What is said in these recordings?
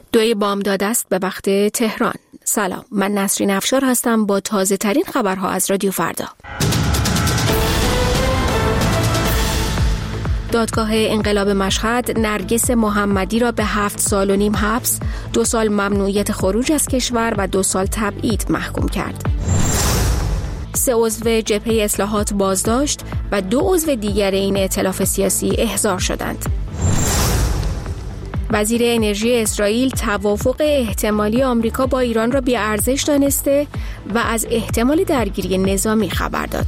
2 بامداد است به وقت تهران. سلام، من نسرین افشار هستم با تازه ترین خبرها از رادیو فردا. دادگاه انقلاب مشهد نرگس محمدی را به 7 سال و نیم حبس، 2 سال ممنوعیت خروج از کشور و 2 سال تبعید محکوم کرد. 3 عضو جبهه اصلاحات بازداشت و 2 عضو دیگر این ائتلاف سیاسی احضار شدند. وزیر انرژی اسرائیل توافق احتمالی آمریکا با ایران را بی‌ارزش دانسته و از احتمال درگیری نظامی خبر داد.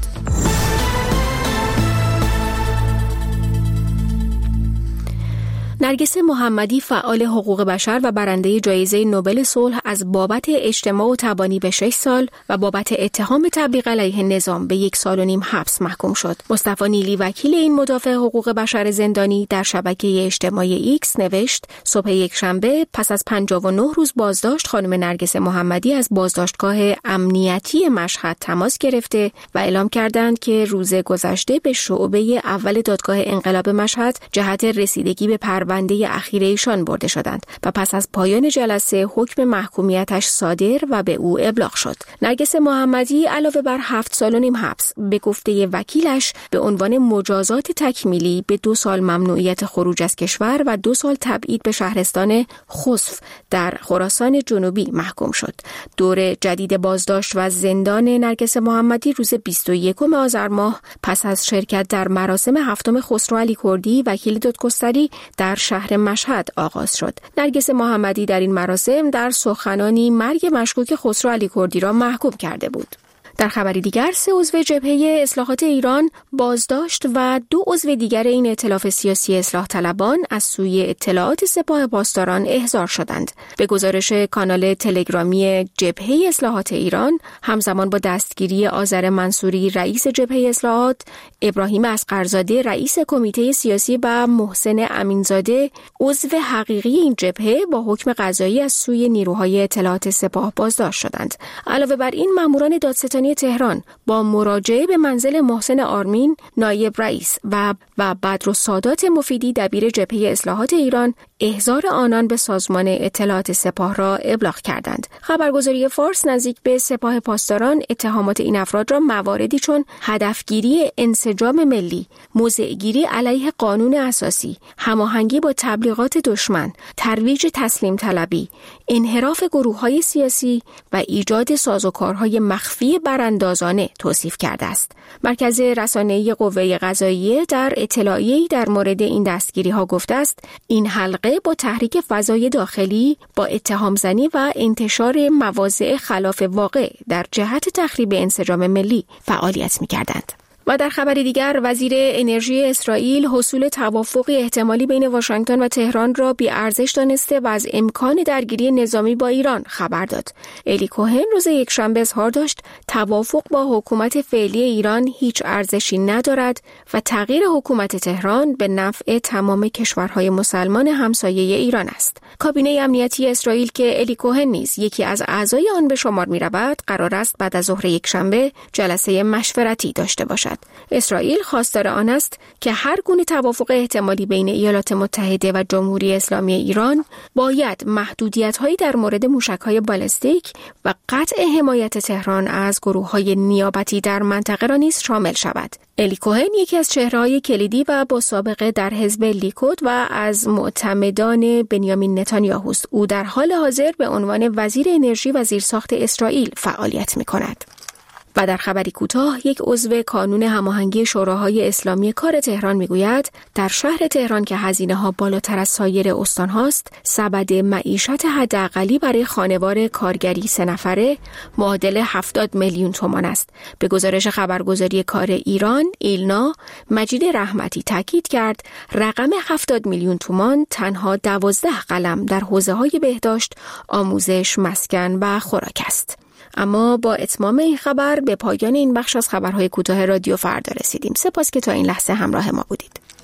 نرگس محمدی فعال حقوق بشر و برنده جایزه نوبل صلح از بابت اجتماع و تبانی به 6 سال و بابت اتهام تبلیغ علیه نظام به 1 سال و نیم حبس محکوم شد. مصطفی نیلی وکیل این مدافع حقوق بشر زندانی در شبکه اجتماعی ایکس نوشت صبح یکشنبه پس از 59 روز بازداشت خانم نرگس محمدی از بازداشتگاه امنیتی مشهد تماس گرفته و اعلام کردند که روز گذشته به شعبه اول دادگاه انقلاب مشهد جهت رسیدگی به پرونده اخیر ایشان برده شدند و پس از پایان جلسه حکم محکومیتش صادر و به او ابلاغ شد. نرگس محمدی علاوه بر 7 سال و نیم حبس به گفته وکیلش به عنوان مجازات تکمیلی به 2 سال ممنوعیت خروج از کشور و 2 سال تبعید به شهرستان خسف در خراسان جنوبی محکوم شد. دور جدید بازداشت و زندان نرگس محمدی روز 21 آذر ماه پس از شرکت در مراسم 7 خسرو علی کردی وکیل دادگستری در شهر مشهد آغاز شد. نرگس محمدی در این مراسم در سخنانی مرگ مشکوک خسرو علی کردی را محکوم کرده بود. در خبری دیگر 3 عضو جبهه اصلاحات ایران بازداشت و 2 عضو دیگر این ائتلاف سیاسی اصلاح طلبان از سوی اطلاعات سپاه پاسداران احضار شدند. به گزارش کانال تلگرامی جبهه اصلاحات ایران، همزمان با دستگیری آذر منصوری رئیس جبهه اصلاحات، ابراهیم اصغرزاده رئیس کمیته سیاسی و محسن امینزاده عضو حقیقی این جبهه با حکم قضایی از سوی نیروهای اطلاعات سپاه بازداشت شدند. علاوه بر این ماموران دادستانی تهران با مراجعه به منزل محسن آرمین نایب رئیس و بدرالسادات مفیدی دبیر جبهه اصلاحات ایران احضار آنان به سازمان اطلاعات سپاه را ابلاغ کردند. خبرگزاری فارس نزدیک به سپاه پاسداران اتهامات این افراد را مواردی چون هدفگیری انسجام ملی، موضع‌گیری علیه قانون اساسی، هماهنگی با تبلیغات دشمن، ترویج تسلیم طلبی، انحراف گروه‌های سیاسی و ایجاد سازوکارهای مخفی براندازانه توصیف کرده است. مرکز رسانه‌ای قوه قضاییه در اطلاعیه‌ای در مورد این دستگیری‌ها گفته است این حلقه با تحریک فضای داخلی با اتهام زنی و انتشار مواضع خلاف واقع در جهت تخریب انسجام ملی فعالیت می‌کردند. و در خبر دیگر وزیر انرژی اسرائیل حصول توافقی احتمالی بین واشنگتن و تهران را بی‌ارزش دانسته و از امکان درگیری نظامی با ایران خبر داد. الی کوهن روز یکشنبه اظهار داشت توافق با حکومت فعلی ایران هیچ ارزشی ندارد و تغییر حکومت تهران به نفع تمام کشورهای مسلمان همسایه ایران است. کابینه امنیتی اسرائیل که الی کوهن نیز یکی از اعضای آن به شمار می‌رود، قرار است بعد از ظهر یکشنبه جلسه مشورتی داشته باشد. اسرائیل خواستار آن است که هر گونه توافق احتمالی بین ایالات متحده و جمهوری اسلامی ایران باید محدودیت‌هایی در مورد موشک‌های بالستیک و قطع حمایت تهران از گروه‌های نیابتی در منطقه را نیز شامل شود. الی کوهن یکی از چهره‌های کلیدی و با سابقه در حزب لیکود و از معتمدان بنیامین نتانیاهوست. او در حال حاضر به عنوان وزیر انرژی و زیرساخت اسرائیل فعالیت می‌کند. و در خبری کوتاه، یک عضو کانون هماهنگی شوراهای اسلامی کار تهران میگوید در شهر تهران که هزینه‌ها بالاتر از سایر استان‌هاست، سبد معیشت حداقلی برای خانوار کارگری 3 نفره معادل 70 میلیون تومان است. به گزارش خبرگزاری کار ایران ایلنا، مجید رحمتی تاکید کرد رقم 70 میلیون تومان تنها 12 قلم در حوزه‌های بهداشت، آموزش، مسکن و خوراک است. اما با اتمام این خبر به پایان این بخش از خبرهای کوتاه رادیو فردا رسیدیم. سپاس که تا این لحظه همراه ما بودید.